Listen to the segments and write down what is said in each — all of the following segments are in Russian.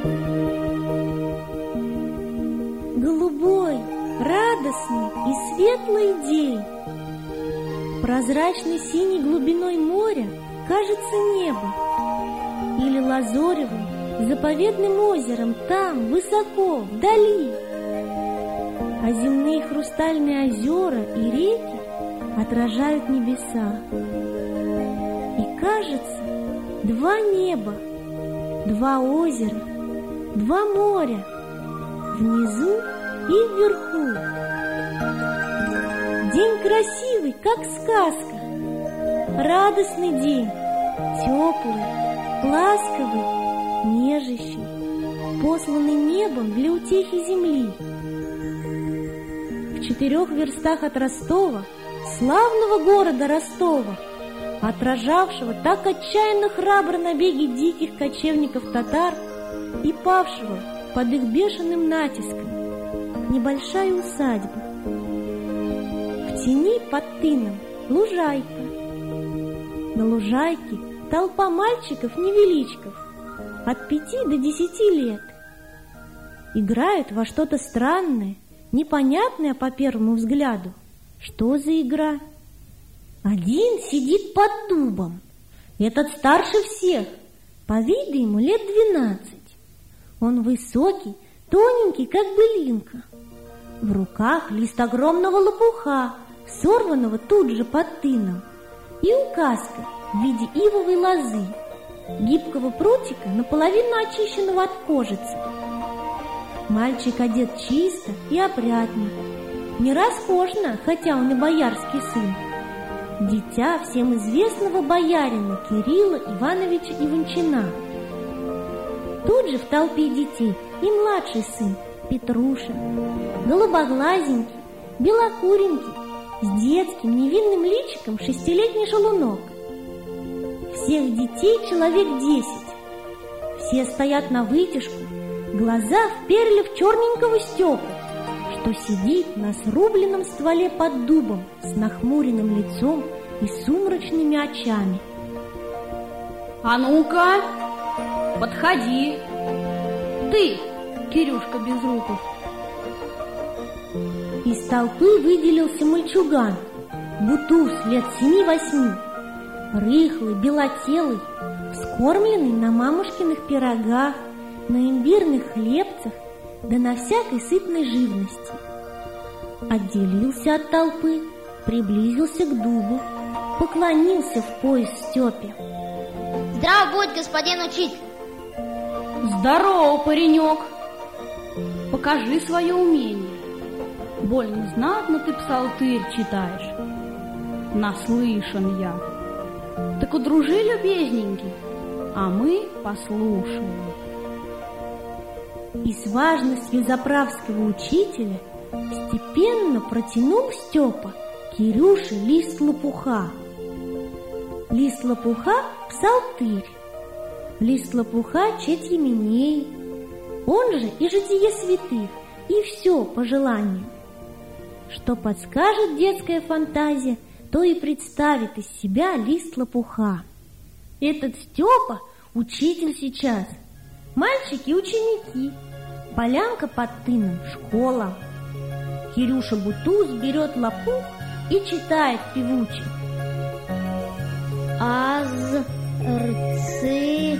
Голубой, радостный и светлый день. Прозрачной синей глубиной моря кажется небо, или лазоревым, заповедным озером там, высоко, вдали. А земные хрустальные озера и реки отражают небеса. И кажется, два неба, два озера, два моря, внизу и вверху. День красивый, как сказка. Радостный день, теплый, ласковый, нежащий, посланный небом для утехи земли. В 4 верстах от Ростова, славного города Ростова, отражавшего так отчаянно храбро набеги диких кочевников-татар и павшего под их бешеным натиском, небольшая усадьба. В тени под тыном лужайка. На лужайке толпа мальчиков-невеличков от 5 до 10 лет. Играют во что-то странное, непонятное по первому взгляду. Что за игра? Один сидит под дубом. Этот старше всех. По виду ему лет 12. Он высокий, тоненький, как былинка. В руках лист огромного лопуха, сорванного тут же под тыном, и указка в виде ивовой лозы, гибкого прутика, наполовину очищенного от кожицы. Мальчик одет чисто и опрятно, не роскошно, хотя он и боярский сын. Дитя всем известного боярина Кирилла Ивановича Иванчина. Тут же в толпе детей и младший сын Петруша, голубоглазенький, белокуренький, с детским невинным личиком 6-летний шалунок. Всех детей человек 10. Все стоят на вытяжку, глаза вперли в черненького Степу, что сидит на срубленном стволе под дубом с нахмуренным лицом и сумрачными очами. А ну-ка, подходи. Ты, Кирюшка Безруков. Из толпы выделился мальчуган, бутуз лет 7-8, рыхлый, белотелый, скормленный на мамушкиных пирогах, на имбирных хлебцах, да на всякой сытной живности. Отделился от толпы, приблизился к дубу, поклонился в пояс Степе. Здраво будь, господин учитель. Здорово, паренек. Покажи свое умение. Больно знатно ты псалтырь читаешь. Наслышан я. Так удружи, любезненький, а мы послушаем. И с важностью заправского учителя степенно протянул Степа Кирюше лист лопуха. Лист лопуха — псалтырь, лист лопуха — четь еменей, он же и житие святых, и все по желанию. Что подскажет детская фантазия, то и представит из себя лист лопуха. Этот Степа — учитель сейчас, мальчики — ученики, полянка под тыном — школа. Кирюша Бутуз берет лопух и читает певуче. Аз, рцы,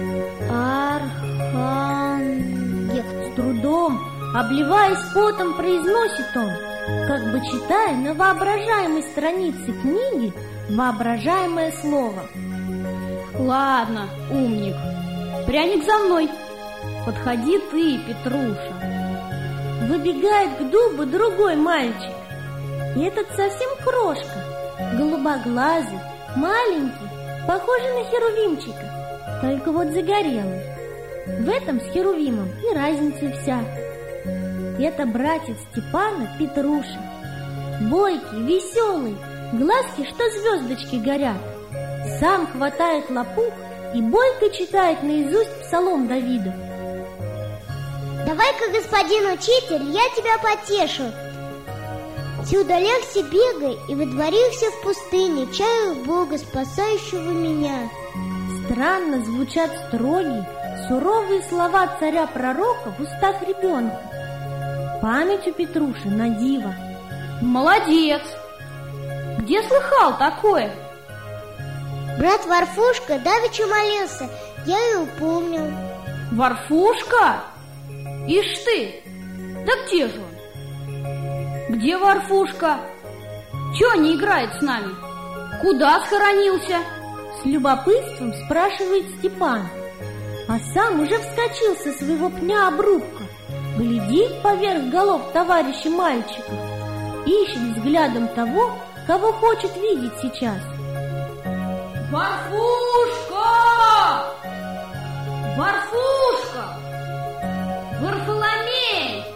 архангел. С трудом, обливаясь потом, произносит он, как бы читая на воображаемой странице книги воображаемое слово. Ладно, умник, пряник за мной. Подходи ты, Петруша. Выбегает к дубу другой мальчик. И этот совсем крошка, голубоглазый, маленький, похожий на херувимчика, только вот загорелый. В этом с херувимом и разница вся. Это братец Степана Петруша. Бойкий, веселый, глазки, что звездочки горят. Сам хватает лопух и бойко читает наизусть псалом Давида. Давай-ка, господин учитель, я тебя потешу. Ты удалялся, бегай, и водворился в пустыне, чаю Бога, спасающего меня. Странно звучат строгие, суровые слова царя-пророка в устах ребенка. Память у Петруши на диво. Молодец! Где слыхал такое? Брат Варфушка давеча молился, я и упомнил. Варфушка? Ишь ты! Да где же он? Где Варфушка? Чего не играет с нами? Куда схоронился? С любопытством спрашивает Степан, а сам уже вскочил со своего пня обрубка, глядит поверх голов товарищей мальчиков, ищет взглядом того, кого хочет видеть сейчас. Варфушка! Варфушка! Варфоломей!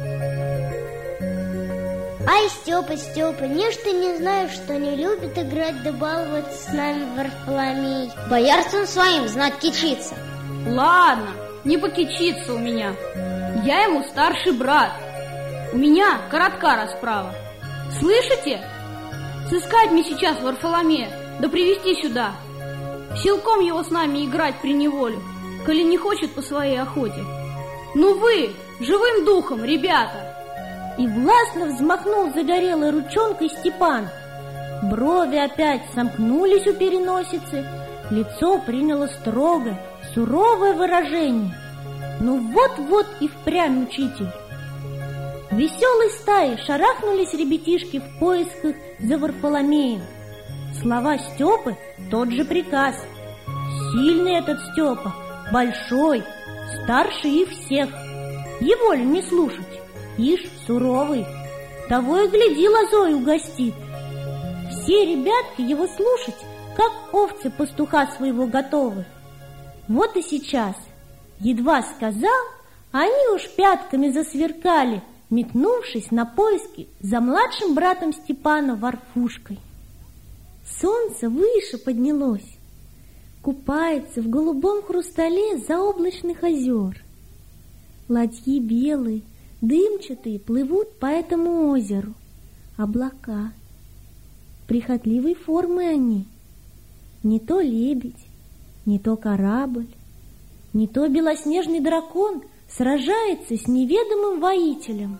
Ай, Степа, Степа, нечто не знаю, что не любит играть да баловаться с нами Варфоломей. Боярством своим знать кичится. Ладно, не покичится у меня. Я ему старший брат. У меня коротка расправа. Слышите? Сыскать мне сейчас Варфоломея, да привести сюда. Силком его с нами играть приневолю, коли не хочет по своей охоте. Ну вы, живым духом, ребята! И властно взмахнул загорелой ручонкой Степан. Брови опять сомкнулись у переносицы, лицо приняло строгое, суровое выражение. Ну вот-вот и впрямь учитель. В веселой стае шарахнулись ребятишки в поисках за Варфоломеем. Слова Степы — тот же приказ. Сильный этот Степа, большой, старше их всех. Его ли не слушать? Ишь, суровый, того и гляди, лозой угостит. Все ребятки его слушать, как овцы пастуха своего готовы. Вот и сейчас, едва сказал, они уж пятками засверкали, метнувшись на поиски за младшим братом Степана Варфушкой. Солнце выше поднялось, купается в голубом хрустале заоблачных озер. Ладьи белые, дымчатые плывут по этому озеру. Облака. Прихотливой формы они. Не то лебедь, не то корабль, не то белоснежный дракон сражается с неведомым воителем.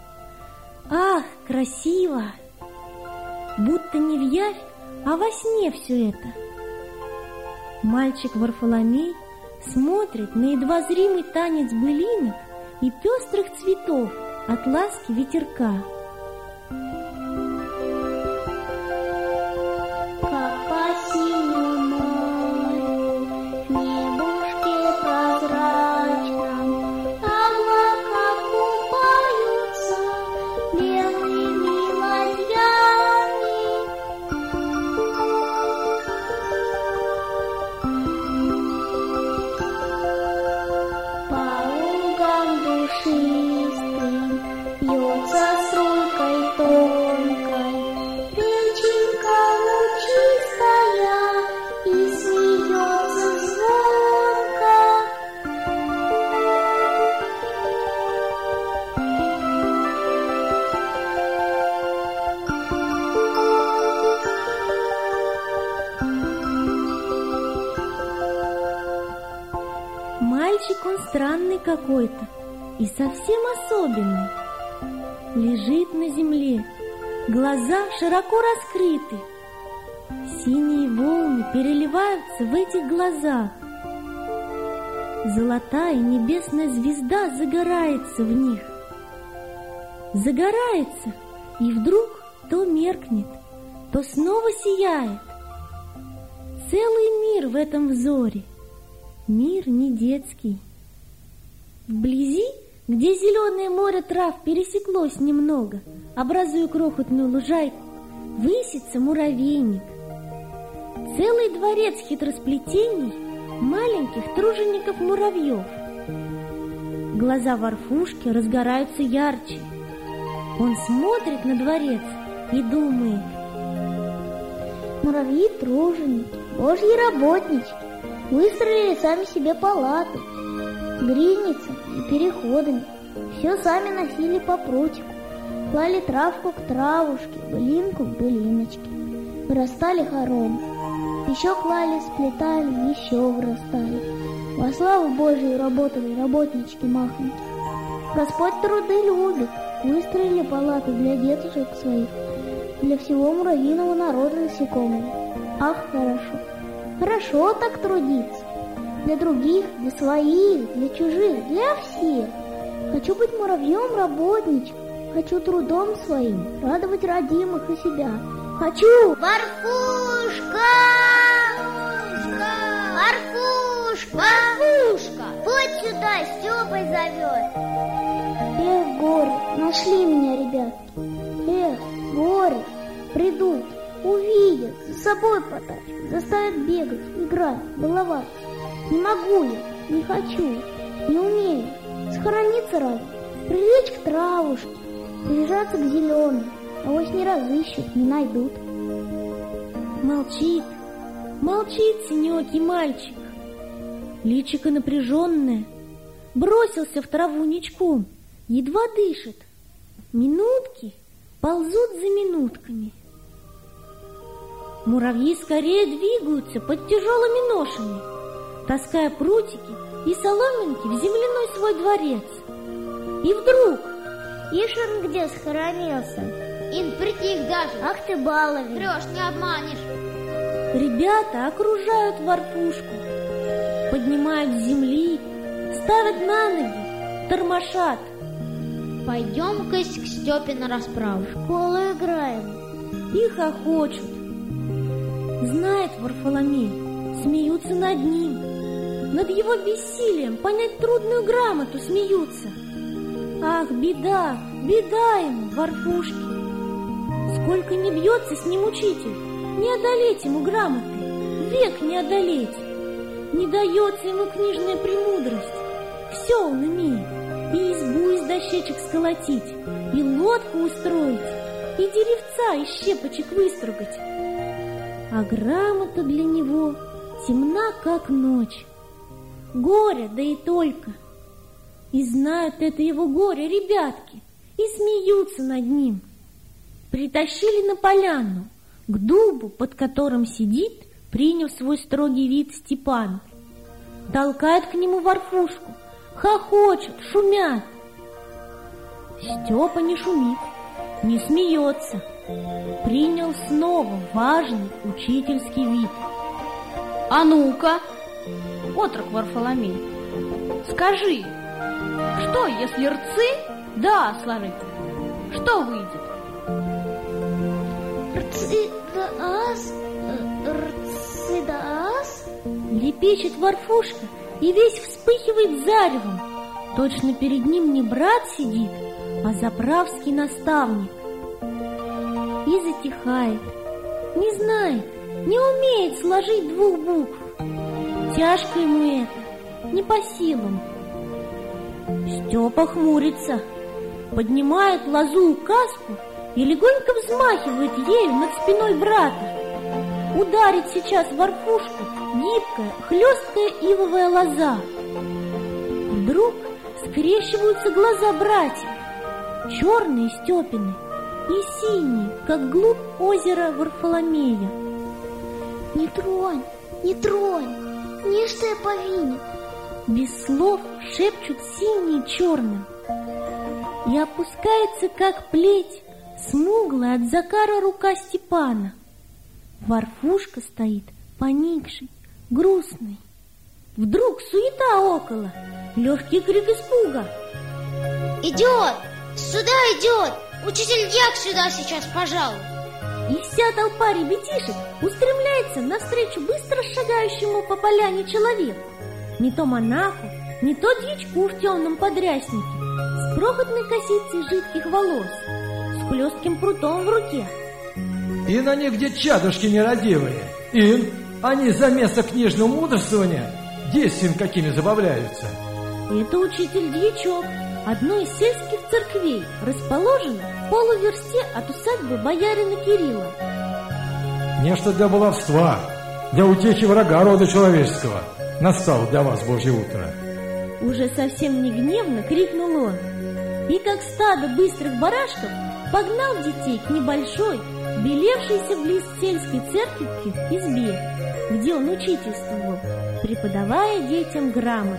Ах, красиво! Будто не в явь, а во сне все это. Мальчик Варфоломей смотрит на едва зримый танец былинок и пестрых цветов от ласки ветерка. Как по синему морю, в небушке прозрачном, облака купаются белыми ладьями. По лугам душистым бьется струйкой тонкой реченька лучистая и смеется звонко. Мальчик он странный какой-то и совсем особенный. Лежит на земле, глаза широко раскрыты. Синие волны переливаются в этих глазах. Золотая небесная звезда загорается в них. Загорается, и вдруг то меркнет, то снова сияет. Целый мир в этом взоре. Мир не детский. Вблизи, где зеленое море трав пересеклось немного, образуя крохотную лужайку, высится муравейник. Целый дворец хитросплетений маленьких тружеников-муравьев. Глаза Варфушки разгораются ярче. Он смотрит на дворец и думает: Муравьи-труженики, божьи работники, выстроили сами себе палаты, грильницами и переходами, все сами носили по прутику, клали травку к травушке, былинку к былиночке, вырастали хоромы, еще клали, сплетали, еще вырастали, Во славу Божию работали работнички махонькие. Господь труды любит. Выстроили палаты для детушек своих, для всего муравьиного народа насекомого. Ах, хорошо, хорошо так трудиться. Для других, для своих, для чужих, для всех. Хочу быть муравьем-работничком. Хочу трудом своим радовать родимых и себя. Хочу... Варфушка! Варфушка! Варфушка! Вот сюда, Степой зовет. Эх, горе, нашли меня, ребятки. Эх, горе, придут, увидят, за собой потащат, заставят бегать, играть, баловаться. Не могу я, не хочу, не умею. Схорониться разве, прилечь к травушке, прижаться к зеленым, авось не разыщут, не найдут. Молчит, молчит синёкий мальчик. Личико напряженное, бросился в траву ничком, едва дышит. Минутки ползут за минутками. Муравьи скорее двигаются под тяжелыми ношами, таская прутики и соломинки в земляной свой дворец. И вдруг... Ишь он где схоронился. Ин, притих даже. Ах ты баловень. Врешь, не обманешь. Ребята окружают Варфушку, поднимают с земли, ставят на ноги, тормошат. Пойдем-ка к Степе на расправу. В школу играем. И хохочут. Знает Варфоломей, смеются над ним. Над его бессилием понять трудную грамоту смеются. Ах, беда, беда ему, Варфушке. Сколько не бьется с ним учитель, не одолеть ему грамоты, век не одолеть. Не дается ему книжная премудрость. Все он умеет. И избу из дощечек сколотить, и лодку устроить, и деревца из щепочек выстругать. А грамота для него темна, как ночь. Горе, да и только. И знают это его горе ребятки, и смеются над ним. Притащили на поляну, к дубу, под которым сидит, приняв свой строгий вид, Степан. Толкают к нему Варфушку, хохочут, шумят. Степа не шумит, не смеется. Принял снова важный учительский вид. А ну-ка, отрок Варфоломей, скажи, что, если рцы да сложить, что выйдет? Рцы да ас, рцы да ас. Лепечет Варфушка и весь вспыхивает заревом. Точно перед ним не брат сидит, а заправский наставник. И затихает, не знает, не умеет сложить двух букв. Тяжко ему это, не по силам. Степа хмурится, поднимает лозу-указку и легонько взмахивает ею над спиной брата. Ударит сейчас Варфушку гибкая, хлесткая ивовая лоза. Вдруг скрещиваются глаза братьев, черные Степины и синие, как глубь озера Варфоломея. Не тронь, не тронь, не что я повинен. Без слов шепчут синие черным. И опускается, как плеть, смуглая от закара рука Степана. Варфушка стоит поникший, грустный. Вдруг суета около, легкий крик испуга. Идет, сюда идет, учитель Дьяк сюда сейчас пожалуй. И вся толпа ребятишек устремляется навстречу быстро шагающему по поляне человеку. Не то монаху, не то дьячку в темном подряснике, с крохотной косицей жидких волос, с хлестким прутом в руке. Ин они где чадушки нерадивые. Ин, они за место книжного мудрствования действием какими забавляются. Это учитель-дьячок одной из сельских церквей, расположенной в полуверсте от усадьбы боярина Кирилла. Нечто для баловства, для утехи врага рода человеческого настало для вас Божье утро. Уже совсем не гневно крикнул он, и как стадо быстрых барашков погнал детей к небольшой, белевшейся близ сельской церкви избе, где он учительствовал. преподавая детям грамоту.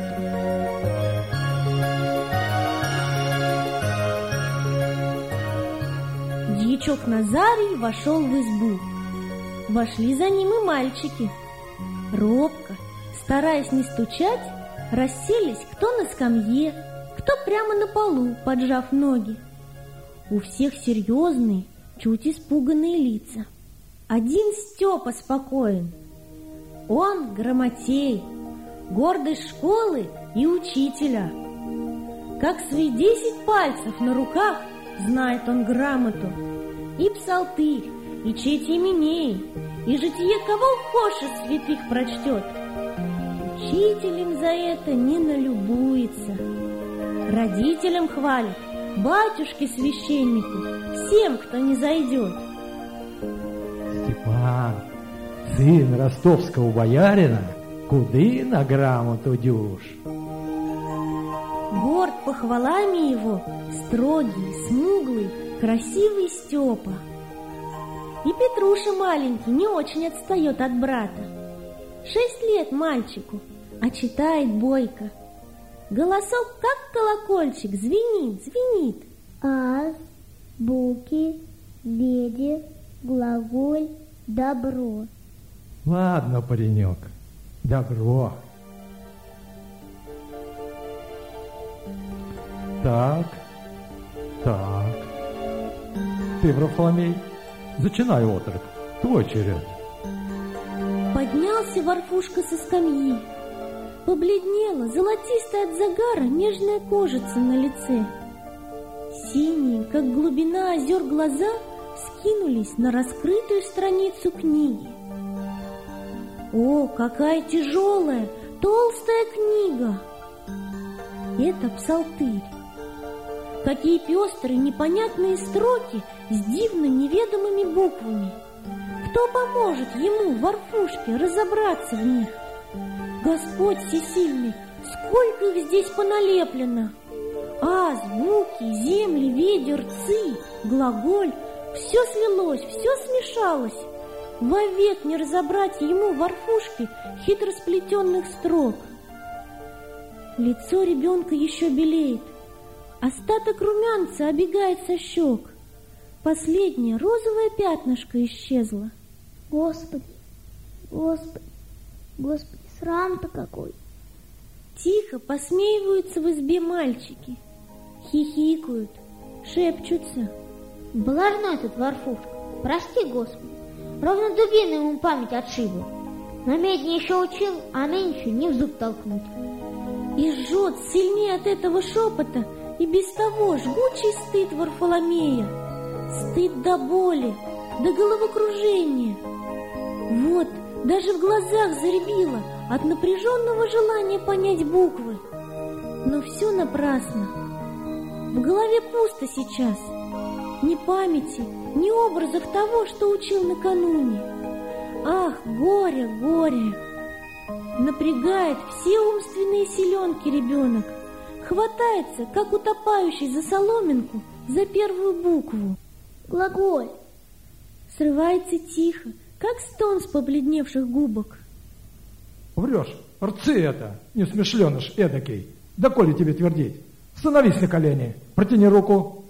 Дьячок Назарий вошел в избу. Вошли за ним и мальчики. Робко, стараясь не стучать, расселись кто на скамье, кто прямо на полу, поджав ноги. У всех серьезные, чуть испуганные лица. Один Степа спокоен. Он грамотей, гордость школы и учителя. Как свои 10 пальцев на руках знает он грамоту. И псалтырь, и четь именей, и житие кого хочешь из святых прочтет. Учителем за это не налюбуется. Родителям хвалит, батюшке священнику, всем, кто не зайдет. Степан, сын ростовского боярина, куды на грамоту дюж? Горд похвалами его строгий, смуглый, красивый Степа. И Петруша маленький не очень отстает от брата. 6 лет мальчику, а читает бойко. Голосок, как колокольчик, звенит, звенит. Аз, буки, веди, глаголь, добро. Ладно, паренек, добро. Так. Ты, Варфоломей, зачинай отрок, твой черед. Поднялся Варфушка со скамьи. Побледнела, золотистая от загара, нежная кожица на лице. Синие, как глубина озер, глаза скинулись на раскрытую страницу книги. О, какая тяжелая, толстая книга! Это псалтырь. Какие пестрые, непонятные строки с дивно неведомыми буквами. Кто поможет ему, Варфушке, разобраться в них? Господь всесильный, сколько их здесь поналеплено! Аз, буки, земли, ведер, ци, глаголь. Все слилось, все смешалось. Вовек не разобрать ему, Варфушке, хитросплетенных строк. Лицо ребенка еще белеет. Остаток румянца обегает со щек. Последнее розовое пятнышко исчезло. Господи, Господи, Господи, срам-то какой! Тихо посмеиваются в избе мальчики. Хихикают, шепчутся. Блажной этот Варфушка, прости, Господи, ровно дубина ему память отшибла. На медне еще учил, а нынче не в зуб толкнуть. И жжет сильнее от этого шепота и без того жгучий стыд Варфоломея. Стыд до боли, до головокружения. Вот, даже в глазах заребило от напряженного желания понять буквы. Но все напрасно. В голове пусто сейчас. Ни памяти, ни образов того, что учил накануне. Ах, горе, горе! Напрягает все умственные силенки ребенок. Хватается, как утопающий за соломинку, за первую букву. Глаголь. Срывается тихо, как стон с побледневших губок. Врешь, рцы это, несмышленыш эдакий. Да коли тебе твердить? Становись на колени, протяни руку.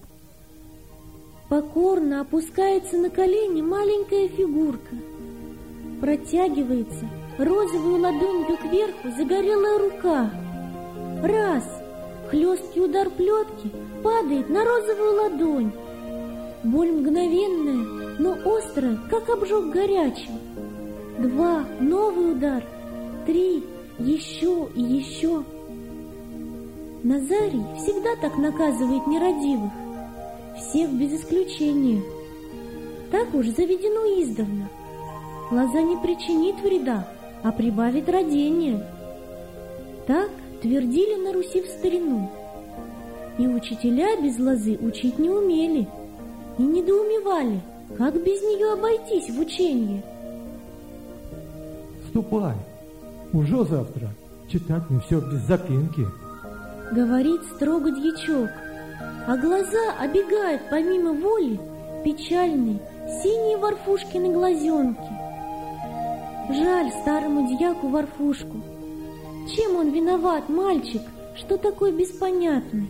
Покорно опускается на колени маленькая фигурка. Протягивается розовую ладонью кверху загорелая рука. Раз, хлесткий удар плетки падает на розовую ладонь. Боль мгновенная, но острая, как обжог горячим. 2, новый удар. 3, еще и еще. Назарий всегда так наказывает нерадивых, всех без исключения. Так уж заведено издавна. Лоза не причинит вреда, а прибавит родения. Так твердили на Руси в старину. И учителя без лозы учить не умели, и недоумевали, как без нее обойтись в учении. Ступай, уже завтра читать мне все без запинки. Говорит строго дьячок, а глаза обегают помимо воли печальные синие Варфушкины глазенки. Жаль старому дьяку Варфушку, Чем он виноват, мальчик, что такой беспонятный?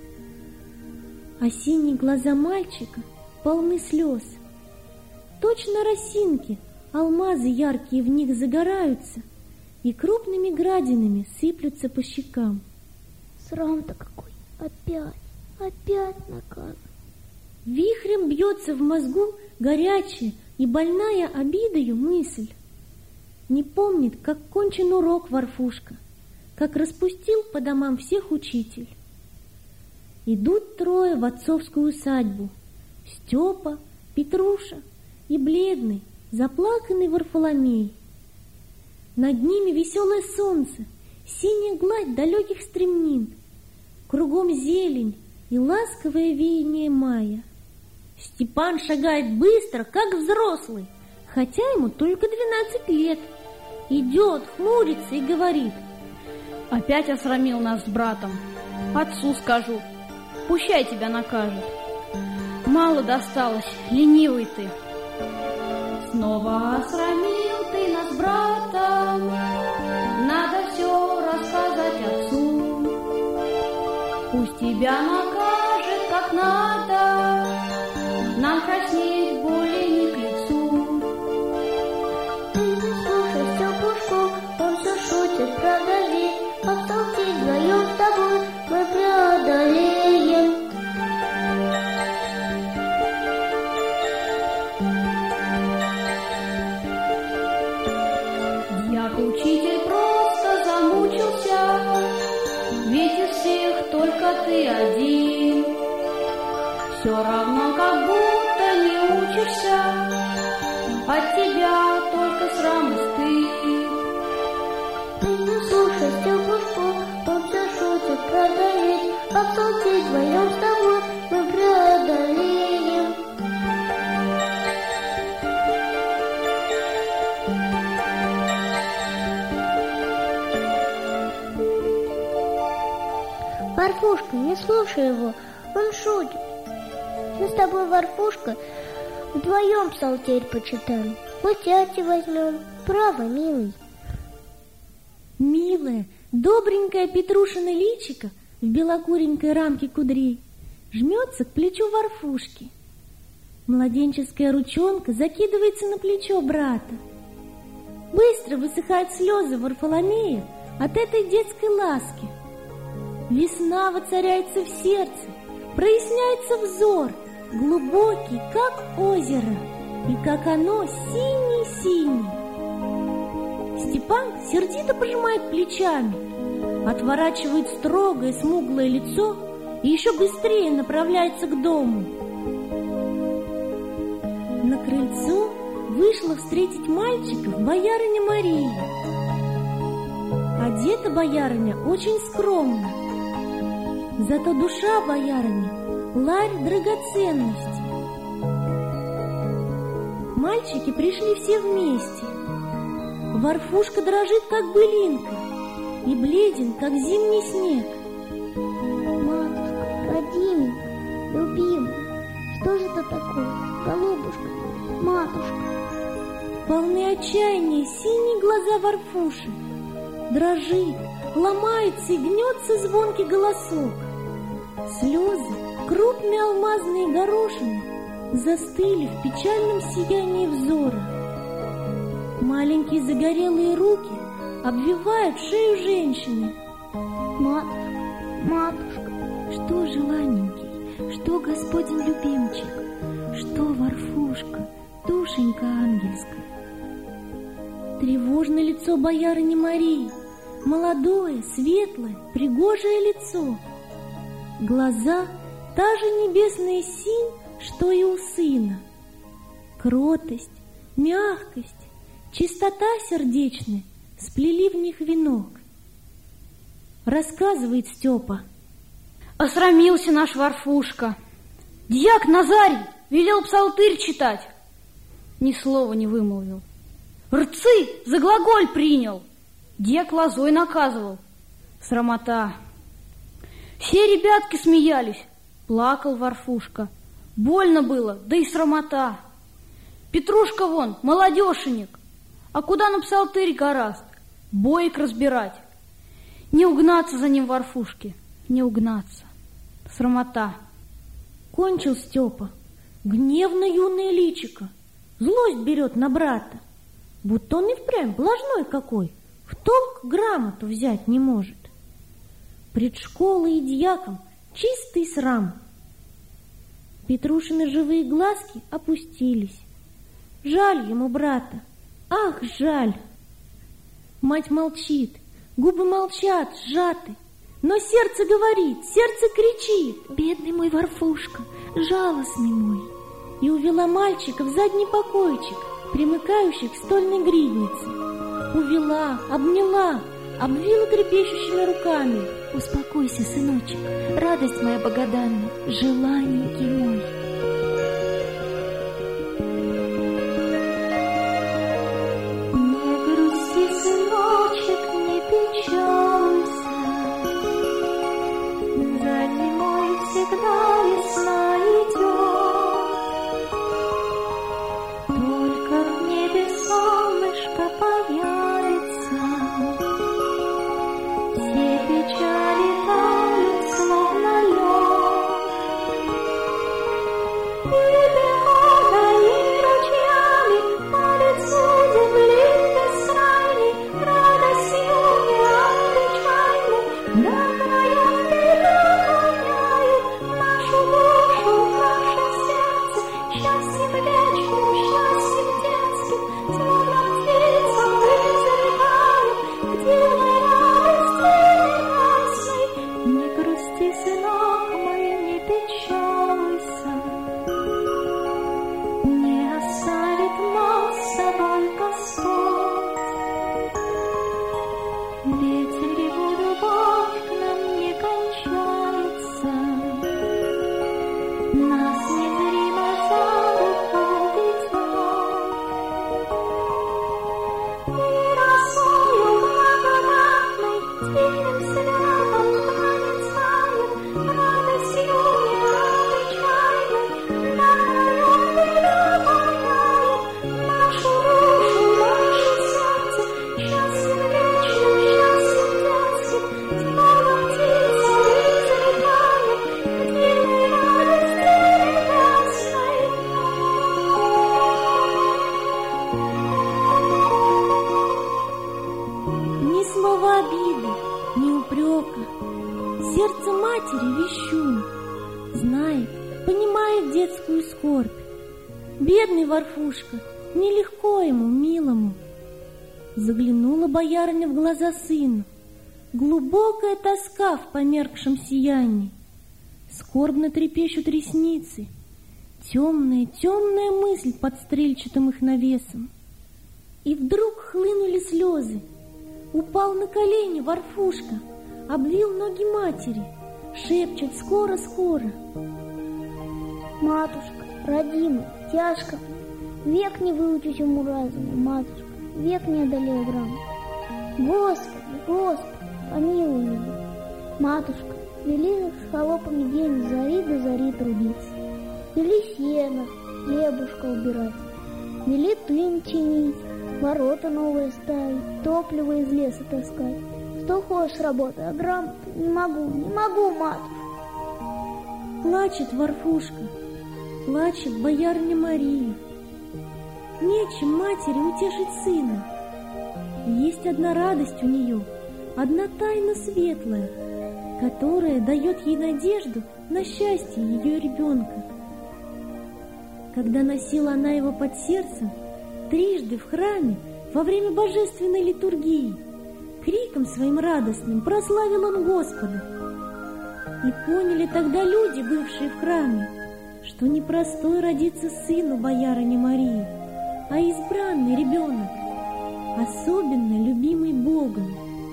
А синие глаза мальчика полны слез. Точно росинки, алмазы яркие в них загораются и крупными градинами сыплются по щекам. Срам-то какой! Опять наказан. Вихрем бьется в мозгу горячая и больная обидою мысль. Не помнит, как кончен урок Варфушка, как распустил по домам всех учитель. Идут трое в отцовскую усадьбу: Степа, Петруша и бледный, заплаканный Варфоломей. Над ними веселое солнце, синяя гладь далеких стремнин, кругом зелень и ласковое веяние мая. Степан шагает быстро, как взрослый, хотя ему только 12 лет. Идет, хмурится и говорит: опять осрамил нас с братом. Отцу скажу, пущай тебя накажет. Мало досталось, ленивый ты. Снова осрамил ты нас с братом, надо все рассказать отцу. Пусть тебя накажет как надо, нам краснеть более не к лицу. Ты не слушай Степушку, он все шутит, правда ведь, остался вдвоем с тобой мы преодолеем. Дьяк-учитель просто замучился, ведь из всех только ты один. Все равно, как будто не учишься, от тебя только срам и стыд. Ты не слушай Степушку, он все шутит, правда ведь, остался вдвоем с тобой мы преодолеем. Варфушка, не слушай его, он шутит. Мы с тобой, Варфушка, вдвоем псалтирь почитаем. Вот тяти возьмем. Право, милый. Милая, добренькая Петрушина личико в белокуренькой рамке кудрей жмется к плечу Варфушки. Младенческая ручонка закидывается на плечо брата. Быстро высыхают слезы Варфоломея от этой детской ласки. Весна воцаряется в сердце, проясняется взор, глубокий, как озеро, и как оно синий-синий. Степан сердито пожимает плечами, отворачивает строгое смуглое лицо и еще быстрее направляется к дому. На крыльцо вышла встретить мальчиков боярыня Мария. Одета боярыня очень скромно, зато душа боярыни — ларь драгоценностей. Мальчики пришли все вместе. Варфушка дрожит, как былинка, и бледен, как зимний снег. Матушка, родименька, любимая, что же это такое? Голубушка, матушка. Полны отчаяния синие глаза Варфуши. Дрожит, ломается и гнется звонкий голосок. Слезы, крупные алмазные горошины, застыли в печальном сиянии взора. Маленькие загорелые руки обвивают шею женщины. Матушка, что, желаненький, что, господин любимчик, что, Варфушка, душенька ангельская. Тревожно лицо боярыни Марии, молодое, светлое, пригожее лицо. Глаза — та же небесная синь, что и у сына. Кротость, мягкость, чистота сердечная сплели в них венок. Рассказывает Степа. Осрамился наш Варфушка. Дьяк Назарий велел псалтырь читать. Ни слова не вымолвил. Рцы за глаголь принял. Дьяк лозой наказывал. Срамота. Все ребятки смеялись. Плакал Варфушка. Больно было, да и срамота. Петрушка вон, молодешенек. А куда на псалтырь гораст? Боек разбирать. Не угнаться за ним, Варфушке, не угнаться. Срамота. Кончил Степа. Гневно юное личико. Злость берет на брата. Будто он и впрямь блажной какой. В толк грамоту взять не может. Пред школой и дьяком чистый срам. Петрушины живые глазки опустились. Жаль ему брата. Ах, жаль. Мать молчит, губы молчат, сжаты. Но сердце говорит, сердце кричит: «Бедный мой Варфушка, жалостный мой!» И увела мальчика в задний покойчик, примыкающий к стольной гриднице. Увела, обняла, обвила трепещущими руками. «Успокойся, сыночек, радость моя богоданная, желанненький мой!» Не грусти, сыночек, не печалься, за зимой всегда весна идет. Только в небе солнышко появится, все печали тают, словно лед. И пехотой, и ручьями по лицу земли бескрайней, радостью необычайной до краев переполняют нашу душу, наше сердце счастьем вечным, счастьем детским, словно птицам взлетают к дивной радости прекрасной. Не грусти, сынок мой, не печалуйся, не оставит нас с собой Господь. Ведь его любовь к нам не кончается, нас незримо за руку ведет. И росою благодатной, тихим светом проницаем, радостью необычайной на краев переполняем нашу душу, наше сердце счастьем вечным, счастьем детским, словно птица взлетаем к дивной радости прекрасной. Ни слова обиды, ни упрека. Сердце матери вещун, знает, понимает детскую скорбь. Бедный Варфушка, нелегко ему, милому. Заглянула боярыня в глаза сыну. Глубокая тоска в померкшем сиянии. Скорбно трепещут ресницы. Темная, темная мысль под стрельчатым их навесом. И вдруг хлынули слезы. Упал на колени Варфушка, обвил ноги матери, шепчет: «Скоро, скоро!» Матушка, родимая, тяжко, век не выучить уму разуму, матушка, век не одолею грамоту. Господи, Господи, помилуй меня. Матушка, вели с холопами день с зари до зари трудиться. Вели сено, хлебушка убирать, вели тын чинить, ворота новые ставить, топливо из леса таскать. Что хочешь работай, а грамоту не могу, матушка. Плачет Варфушка, плачет боярыня Мария. Нечем матери утешить сына. Есть одна радость у нее, одна тайна светлая, которая дает ей надежду на счастье ее ребенка. Когда носила она его под сердцем, трижды в храме во время божественной литургии, криком своим радостным прославил он Господа. И поняли тогда люди, бывшие в храме, что непростой родится сыну боярыни Марии, а избранный ребенок, особенно любимый Богом.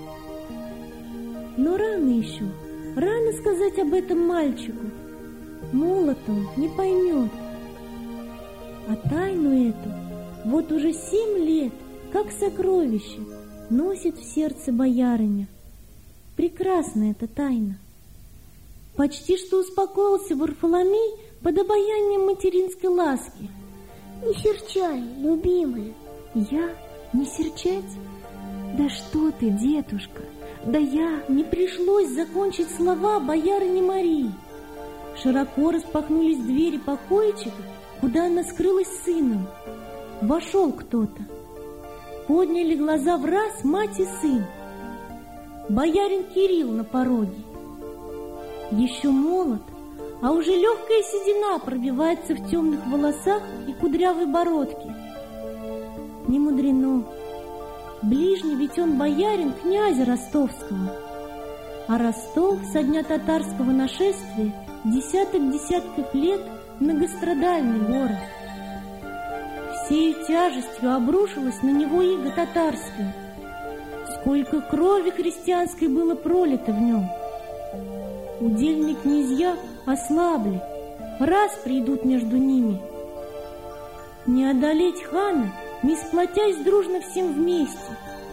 Но рано еще, рано сказать об этом мальчику. Молод он, не поймет. А тайну эту вот уже 7 лет, как сокровище, носит в сердце боярыня. Прекрасна эта тайна. Почти что успокоился Варфоломей под обаянием материнской ласки. Не серчай, любимая. Я? Не серчать? Да что ты, детушка, Да я... Не пришлось закончить слова боярыни Марии. Широко распахнулись двери покойчика, куда она скрылась с сыном. Вошел кто-то. Подняли глаза враз мать и сын. Боярин Кирилл на пороге. Еще молод, а уже легкая седина пробивается в темных волосах и кудрявой бородке. Не мудрено. Ближний ведь он боярин князя Ростовского. А Ростов со дня татарского нашествия десятков лет многострадальный город. Всею тяжестью обрушилась на него иго татарская. Сколько крови христианской было пролито в нем. Удельные князья ослабли, раз придут между ними. Не одолеть хана, не сплотясь дружно всем вместе.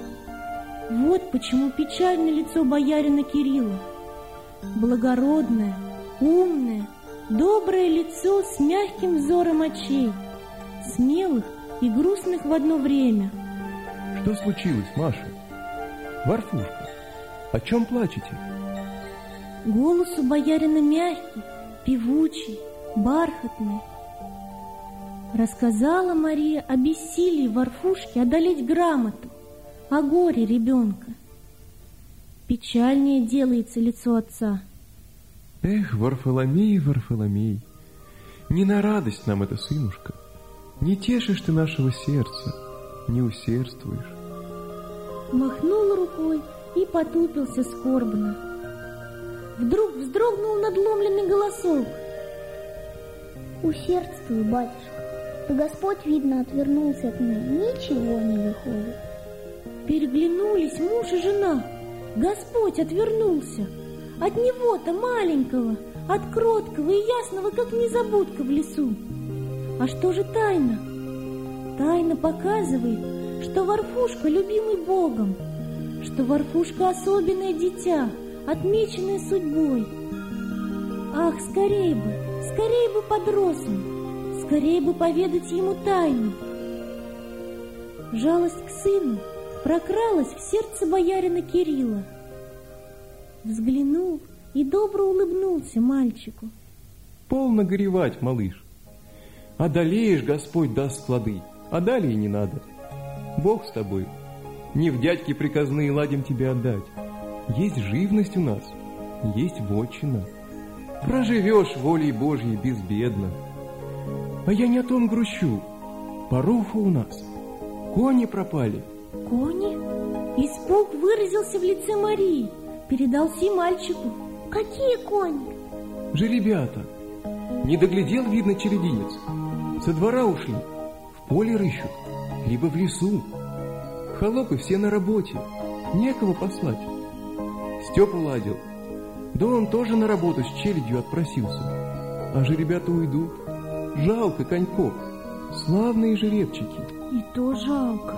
Вот почему печально лицо боярина Кирилла. Благородное, умное, доброе лицо с мягким взором очей, смелых и грустных в одно время. Что случилось, Маша? Варфушка, о чем плачете? Голос у боярина мягкий, певучий, бархатный. Рассказала Мария о бессилии Варфушки одолеть грамоту, о горе ребенка. Печальнее делается лицо отца. Эх, Варфоломей, Варфоломей, не на радость нам это, сынушка. Не тешишь ты нашего сердца, не усердствуешь. Махнул рукой и потупился скорбно. Вдруг вздрогнул надломленный голосок. Усердствуй, батюшка. Да Господь, видно, отвернулся от меня. Ничего не выходит. Переглянулись муж и жена. Господь отвернулся. От него-то маленького, от кроткого и ясного, как незабудка в лесу. А что же тайна? Тайна показывает, что Варфушка любимый Богом, что Варфушка особенное дитя, отмеченное судьбой. Ах, скорей бы подрос он, скорей бы поведать ему тайну. Жалость к сыну прокралась в сердце боярина Кирилла. Взглянул и добро улыбнулся мальчику. Полно горевать, малыш. Одолеешь, Господь даст склады, а далее не надо. Бог с тобой. Не в дядьки приказные ладим тебе отдать. Есть живность у нас, есть вотчина. Проживешь волей Божьей безбедно. А я не о том грущу. Паруха у нас. Кони пропали. Кони? Испуг выразился в лице Марии. Передался и мальчику. Какие кони? Жеребята. Не доглядел, видно, черединец. Со двора ушли. В поле рыщут. Либо в лесу. Холопы все на работе. Некого послать. Степа ладил. Да он тоже на работу с челядью отпросился. А жеребята уйдут. Жалко коньков. Славные жеребчики. И то жалко.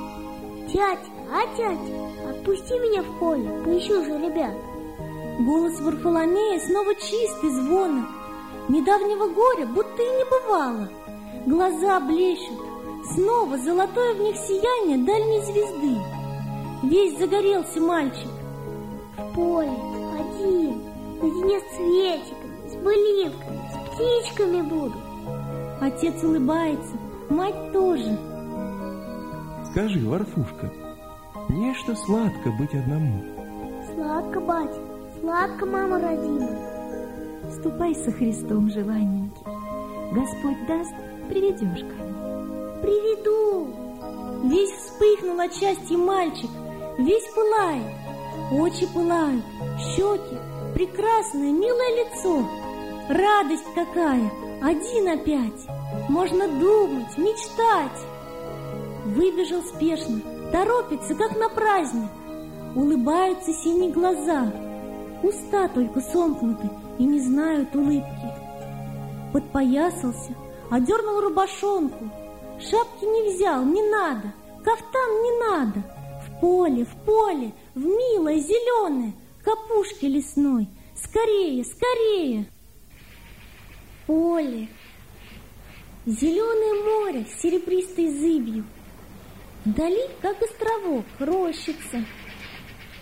Тятя, отпусти меня в поле, поищу жеребят. Голос Варфоломея снова чистый, звонок. Недавнего горя будто и не бывало. Глаза блещут. Снова золотое в них сияние дальней звезды. Весь загорелся мальчик. В поле, один, наедине с цветиками, с былинками, с птичками буду. Отец улыбается, мать тоже. Скажи, Варфушка, нечто сладко быть одному? Сладко, батя, сладко, мама родимая. Ступай со Христом, желанненький. Господь даст, приведешь ко мне. Приведу. Весь вспыхнул от счастья мальчик, весь пылает. Очи пылают, щеки, прекрасное, милое лицо. Радость какая, один опять. Можно думать, мечтать. Выбежал спешно, торопится, как на праздник. Улыбаются синие глаза. Уста только сомкнуты и не знают улыбки. Подпоясался, одернул рубашонку. Шапки не взял, не надо. Кафтан не надо. В поле, в милое зеленое, к опушке лесной. Скорее, скорее. Поле. Зеленое море с серебристой зыбью. Вдали, как островок, рощица.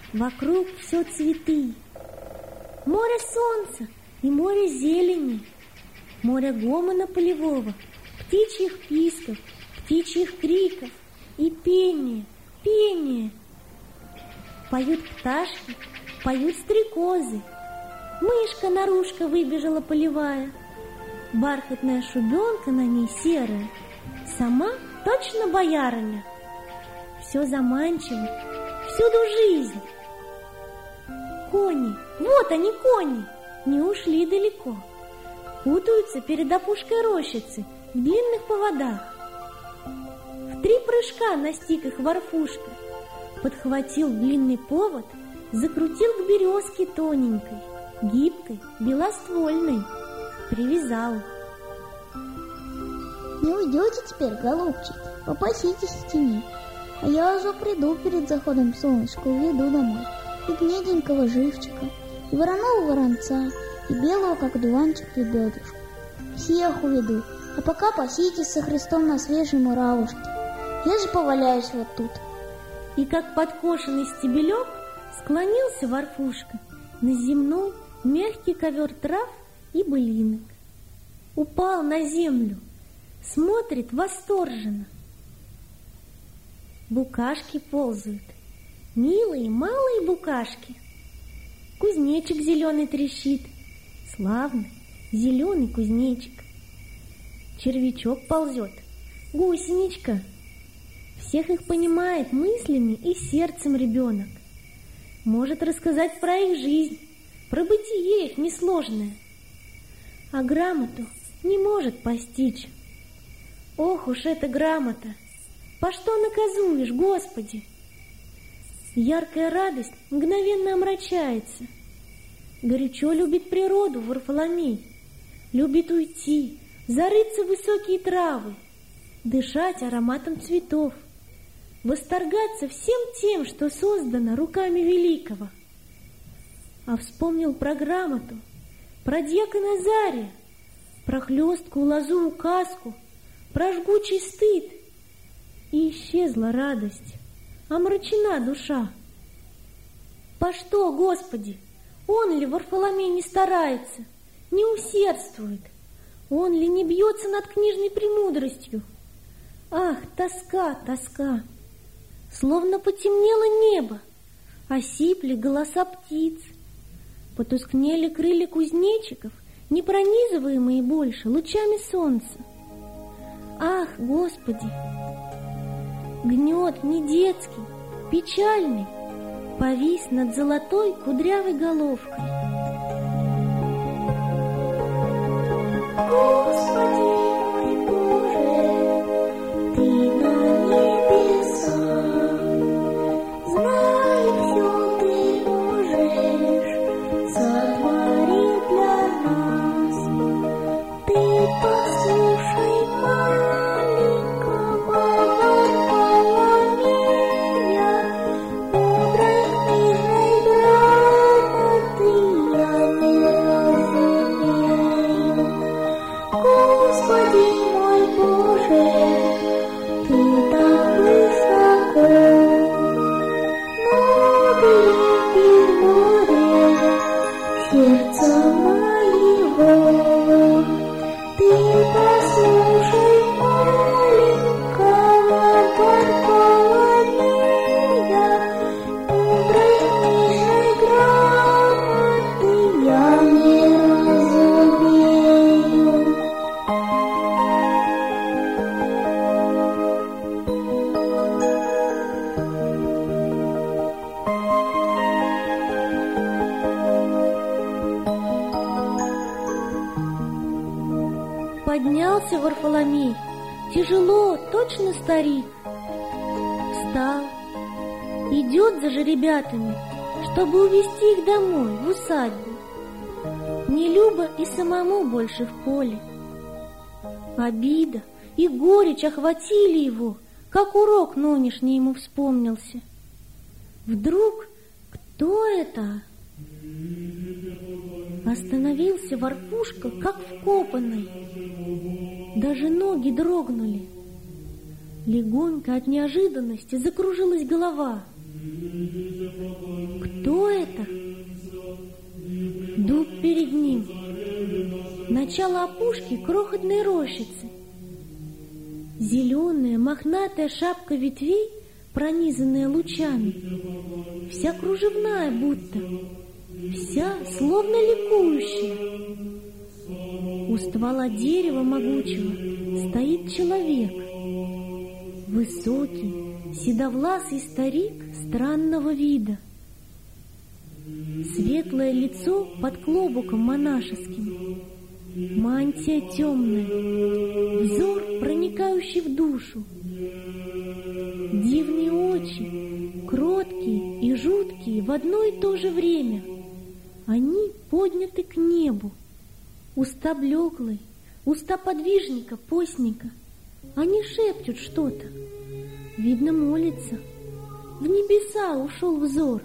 Вокруг все цветы. Море солнца и море зелени, море гомона полевого, птичьих писков, птичьих криков и пение, пение. Поют пташки, поют стрекозы. Мышка-нарушка выбежала полевая. Бархатная шубенка на ней серая, сама точно боярыня. Все заманчиво, всюду жизнь. Кони, вот они, кони, не ушли далеко. Путаются перед опушкой рощицы в длинных поводах. В 3 прыжка настиг их Варфушка, подхватил длинный повод, закрутил к березке тоненькой, гибкой, белоствольной, привязал их. Не уйдете теперь, голубчики, попаситесь в тени. А я уже приду перед заходом солнышка, уведу домой и гнеденького живчика, и вороного воронца, и белого, как дуванчик, лебедушку. Всех уведу, а пока паситесь со Христом на свежей муравушке. Я же поваляюсь вот тут. И как подкошенный стебелек склонился Варфушка на земной мягкий ковер трав и былинок. Упал на землю, смотрит восторженно. Букашки ползают, милые малые букашки. Кузнечик зеленый трещит, славный зеленый кузнечик. Червячок ползет, гусеничка. Всех их понимает мыслями и сердцем ребенок. Может рассказать про их жизнь, про бытие их несложное. А грамоту не может постичь. Ох уж эта грамота! По что наказуешь, Господи? Яркая радость мгновенно омрачается. Горячо любит природу Варфоломей, любит уйти, зарыться в высокие травы, дышать ароматом цветов, восторгаться всем тем, что создано руками великого. А вспомнил про грамоту, про дьякона Зария, про хлесткую лозу указку, про жгучий стыд, и исчезла радость, омрачена душа. По что, Господи, он ли, Варфоломей, не старается, не усердствует? Он ли не бьется над книжной премудростью? Ах, тоска, тоска! Словно потемнело небо, осипли голоса птиц, потускнели крылья кузнечиков, не пронизываемые больше лучами солнца. Ах, Господи! Гнет не детский, печальный, повис над золотой кудрявой головкой. Господи мой Боже, Ты на небесах, знай, все Ты можешь, сотворил для нас. Ты послушай маленького Варфоломея, мудрой книжной грамоты я не разумею. Господи мой Боже, Ты так высоко, но береги море сердца моего. Ты послушай маленького Варфоломея, мудрой книжной грамоты я не разумею. Поднялся Варфоломей, тяжело, точно старик. Встал, идет за жеребятами, чтобы увести их домой, в усадьбу. Не любо и самому больше в поле. Обида и горечь охватили его, как урок нынешний ему вспомнился. Вдруг кто это? Остановился Варфушка, как вкопанный. Даже ноги дрогнули. Легонько от неожиданности закружилась голова. дуб перед ним. Начало опушки крохотной рощицы. Зеленая мохнатая шапка ветвей, пронизанная лучами, вся кружевная будто, вся словно ликующая. У ствола дерева могучего стоит человек. Высокий, седовласый старик странного вида. Светлое лицо под клобуком монашеским, мантия темная, взор, проникающий в душу. Дивные очи, кроткие и жуткие в одно и то же время. Они подняты к небу. Уста блеклые, уста подвижника, постника. Они шепчут что-то. Видно, молится. В небеса ушел взор.